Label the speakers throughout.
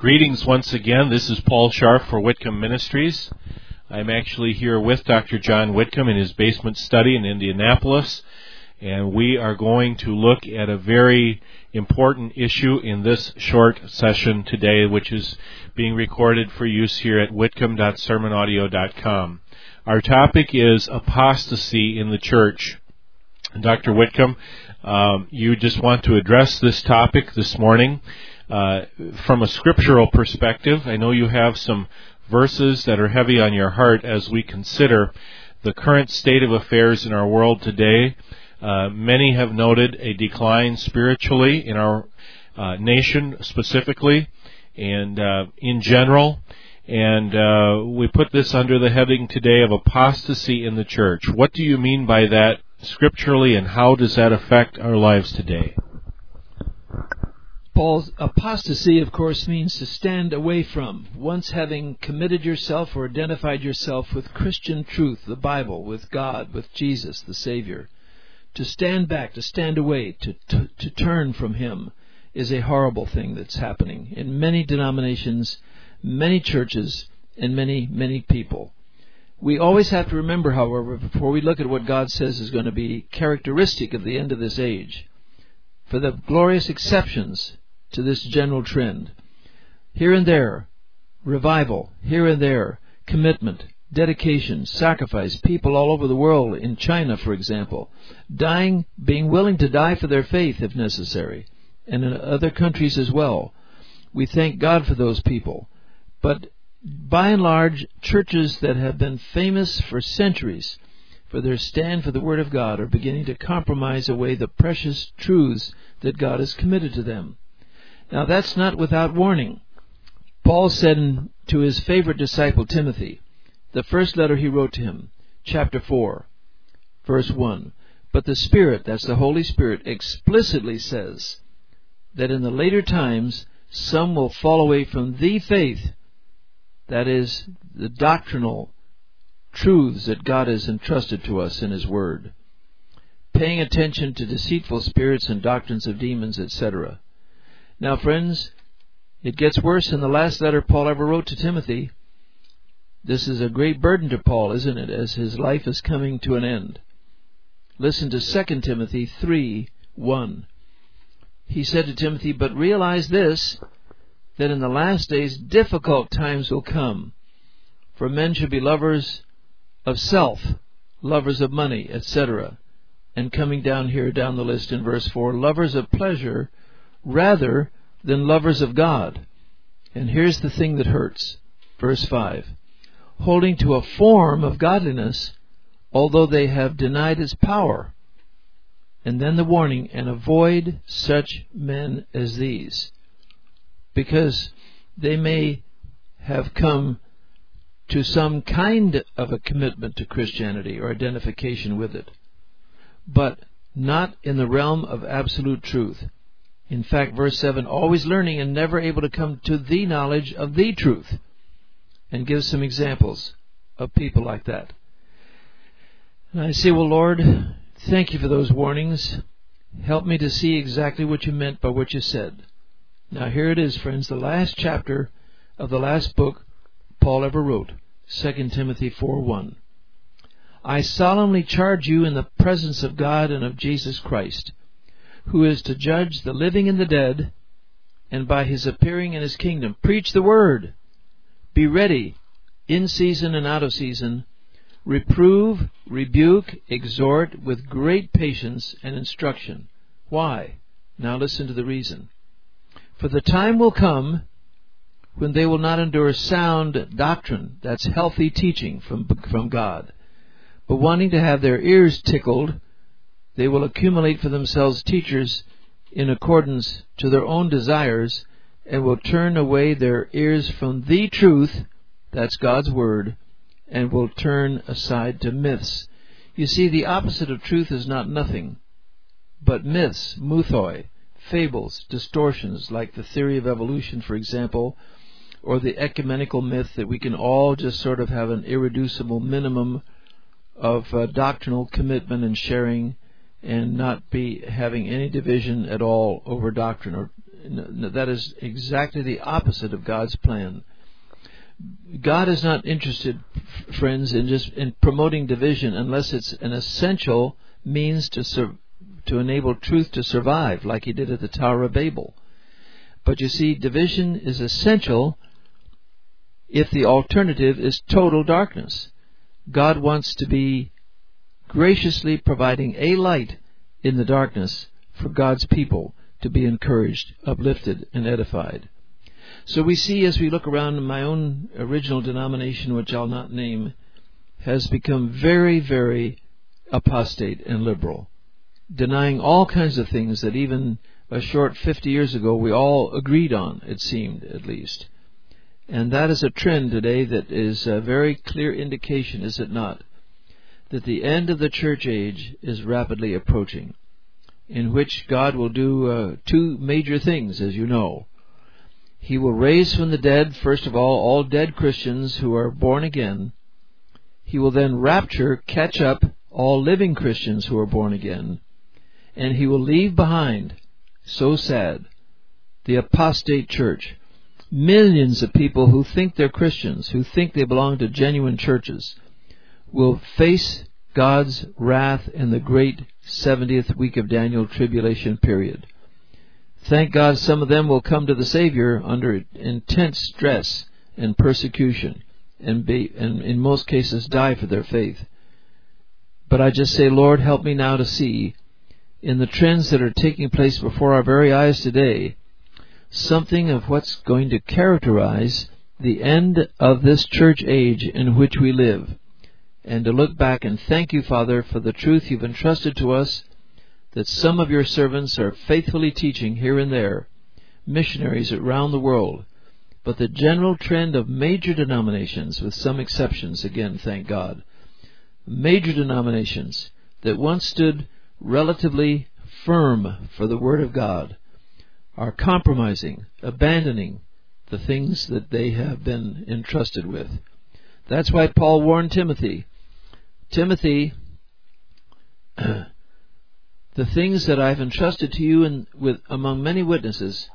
Speaker 1: Greetings once again. This is Paul Scharf for Whitcomb Ministries. I'm actually here with Dr. John Whitcomb in his basement study in Indianapolis, and we are going to look at a very important issue in this short session today, which is being recorded for use here at whitcomb.sermonaudio.com. Our topic is apostasy in the church. Dr. Whitcomb, you just want to address this topic this morning from a scriptural perspective. I know you have some verses that are heavy on your heart as we consider the current state of affairs in our world today. Many have noted a decline spiritually in our nation specifically and in general. And we put this under the heading today of apostasy in the church. What do you mean by that scripturally, and how does that affect our lives today?
Speaker 2: Paul's apostasy, of course, means to stand away from. Once having committed yourself or identified yourself with Christian truth, the Bible, with God, with Jesus, the Savior, to stand back, to stand away, to turn from Him is a horrible thing that's happening in many denominations, many churches, and many people. We always have to remember, however, before we look at what God says is going to be characteristic of the end of this age, for the glorious exceptions to this general trend. Here and there, revival. Here and there, commitment, dedication, sacrifice. People all over the world, in China, for example, dying, being willing to die for their faith if necessary, and in other countries as well. We thank God for those people. But by and large, churches that have been famous for centuries for their stand for the Word of God are beginning to compromise away the precious truths that God has committed to them. Now, that's not without warning. Paul said to his favorite disciple Timothy, the first letter he wrote to him, chapter 4, verse 1, "But the Spirit," that's the Holy Spirit, explicitly says that in the later times some will fall away from the faith, that is, the doctrinal truths that God has entrusted to us in His Word, paying attention to deceitful spirits and doctrines of demons, etc. Now, friends, it gets worse in the last letter Paul ever wrote to Timothy. This is a great burden to Paul, isn't it, as his life is coming to an end. Listen to 2 Timothy 3:1. He said to Timothy, "But realize this, that in the last days difficult times will come. For men shall be lovers of self, lovers of money, etc." And coming down the list in verse 4, lovers of pleasure rather than lovers of God. And here's the thing that hurts. Verse 5, holding to a form of godliness, although they have denied its power. And then the warning, and avoid such men as these, because they may have come to some kind of a commitment to Christianity or identification with it, but not in the realm of absolute truth. In fact, verse 7, always learning and never able to come to the knowledge of the truth, and gives some examples of people like that. And I say, well, Lord, thank you for those warnings. Help me to see exactly what you meant by what you said. Now here it is, friends, the last chapter of the last book Paul ever wrote, 2 Timothy 4:1. "I solemnly charge you in the presence of God and of Jesus Christ, who is to judge the living and the dead, and by His appearing in His kingdom, preach the word. Be ready, in season and out of season. Reprove, rebuke, exhort with great patience and instruction." Why? Now listen to the reason. "For the time will come when they will not endure sound doctrine," that's healthy teaching from God, "but wanting to have their ears tickled, they will accumulate for themselves teachers in accordance to their own desires, and will turn away their ears from the truth," that's God's Word, "and will turn aside to myths." You see, the opposite of truth is not nothing, but myths, muthoi, fables, distortions, like the theory of evolution, for example, or the ecumenical myth that we can all just sort of have an irreducible minimum of doctrinal commitment and sharing, and not be having any division at all over doctrine, or That is exactly the opposite of God's plan. God is not interested, friends, in promoting division unless it's an essential means to enable truth to survive, like He did at the Tower of Babel. But you see, division is essential if the alternative is total darkness. God wants to be graciously providing a light in the darkness for God's people to be encouraged, uplifted, and edified. So we see, as we look around, my own original denomination, which I'll not name, has become very, very apostate and liberal, denying all kinds of things that even a short 50 years ago we all agreed on, it seemed, at least. And that is a trend today that is a very clear indication, is it not, that the end of the church age is rapidly approaching, in which God will do two major things, as you know. He will raise from the dead, first of all dead Christians who are born again. He will then rapture, catch up all living Christians who are born again. And He will leave behind, so sad, the apostate church. Millions of people who think they're Christians, who think they belong to genuine churches, will face God's wrath in the great 70th week of Daniel tribulation period. Thank God some of them will come to the Savior under intense stress and persecution, and in most cases die for their faith. But I just say, Lord, help me now to see, in the trends that are taking place before our very eyes today, something of what's going to characterize the end of this church age in which we live. And to look back and thank You, Father, for the truth You've entrusted to us, that some of Your servants are faithfully teaching here and there, missionaries around the world. But the general trend of major denominations, with some exceptions, again, thank God, major denominations that once stood relatively firm for the Word of God, are compromising, abandoning the things that they have been entrusted with. That's why Paul warned Timothy, the things that I've entrusted to you among many witnesses,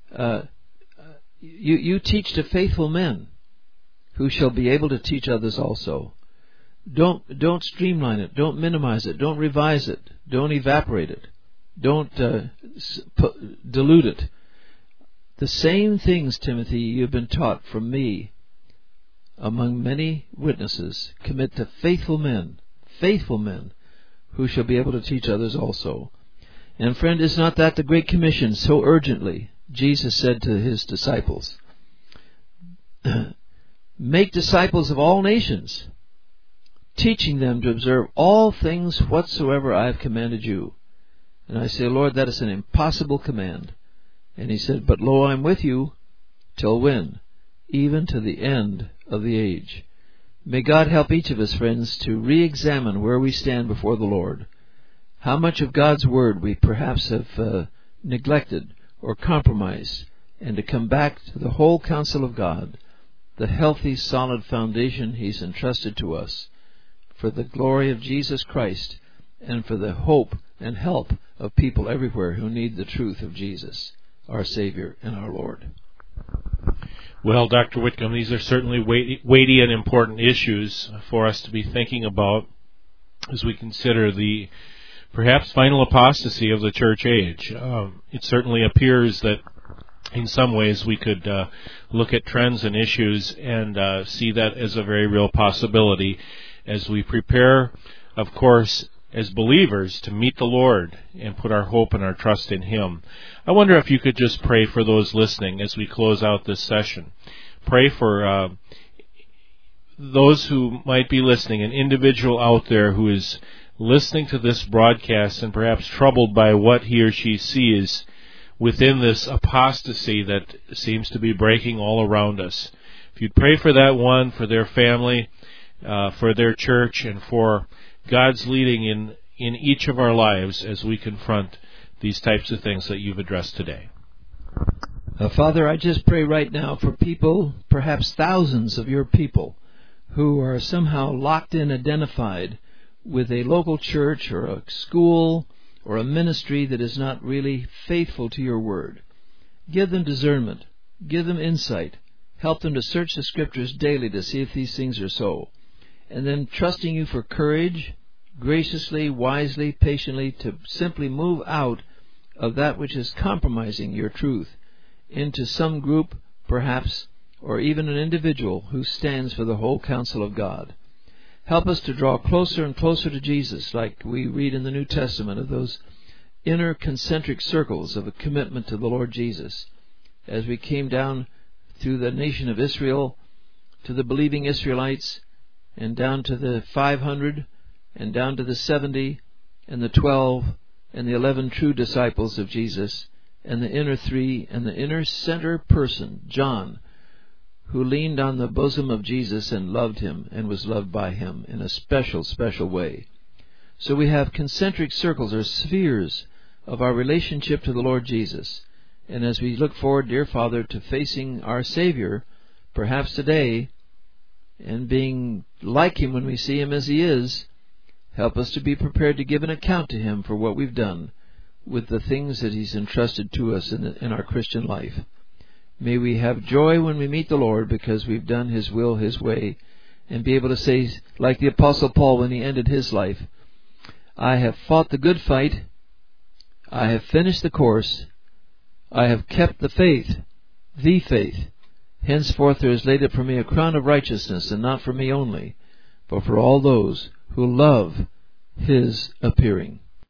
Speaker 2: you teach to faithful men who shall be able to teach others also. Don't streamline it. Don't minimize it. Don't revise it. Don't evaporate it. Don't dilute it. The same things, Timothy, you've been taught from me among many witnesses, commit to faithful men who shall be able to teach others also. And friend, is not that the Great Commission so urgently Jesus said to His disciples? Make disciples of all nations, teaching them to observe all things whatsoever I have commanded you. And I say, Lord, that is an impossible command. And He said, but lo, I'm with you till when? Even to the end of the age. May God help each of us, friends, to re-examine where we stand before the Lord. How much of God's Word we perhaps have neglected or compromised, and to come back to the whole counsel of God, the healthy, solid foundation He's entrusted to us, for the glory of Jesus Christ, and for the hope and help of people everywhere who need the truth of Jesus, our Savior and our Lord.
Speaker 1: Well, Dr. Whitcomb, these are certainly weighty and important issues for us to be thinking about as we consider the perhaps final apostasy of the church age. It certainly appears that in some ways we could look at trends and issues and see that as a very real possibility as we prepare, of course, as believers to meet the Lord and put our hope and our trust in Him. I wonder if you could just pray for those listening as we close out this session. Pray for those who might be listening, an individual out there who is listening to this broadcast and perhaps troubled by what he or she sees within this apostasy that seems to be breaking all around us. If you'd pray for that one, for their family, for their church, and for God's leading in each of our lives as we confront these types of things that you've addressed today.
Speaker 2: Father, I just pray right now for people, perhaps thousands of Your people, who are somehow locked in, identified with a local church or a school or a ministry that is not really faithful to Your Word. Give them discernment. Give them insight. Help them to search the Scriptures daily to see if these things are so. And then trusting you for courage, graciously, wisely, patiently, to simply move out of that which is compromising your truth into some group, perhaps, or even an individual who stands for the whole counsel of God. Help us to draw closer and closer to Jesus, like we read in the New Testament of those inner concentric circles of a commitment to the Lord Jesus. As we came down through the nation of Israel to the believing Israelites, and down to the 500, and down to the 70, and the 12, and the 11 true disciples of Jesus, and the inner 3, and the inner center person, John, who leaned on the bosom of Jesus and loved him and was loved by him in a special, special way. So we have concentric circles or spheres of our relationship to the Lord Jesus. And as we look forward, dear Father, to facing our Savior, perhaps today, and being like him when we see him as he is, help us to be prepared to give an account to him for what we've done with the things that he's entrusted to us in our Christian life. May we have joy when we meet the Lord because we've done his will, his way, and be able to say, like the Apostle Paul when he ended his life, I have fought the good fight, I have finished the course, I have kept the faith, the faith. Henceforth there is laid up for me a crown of righteousness, and not for me only, but for all those who love his appearing.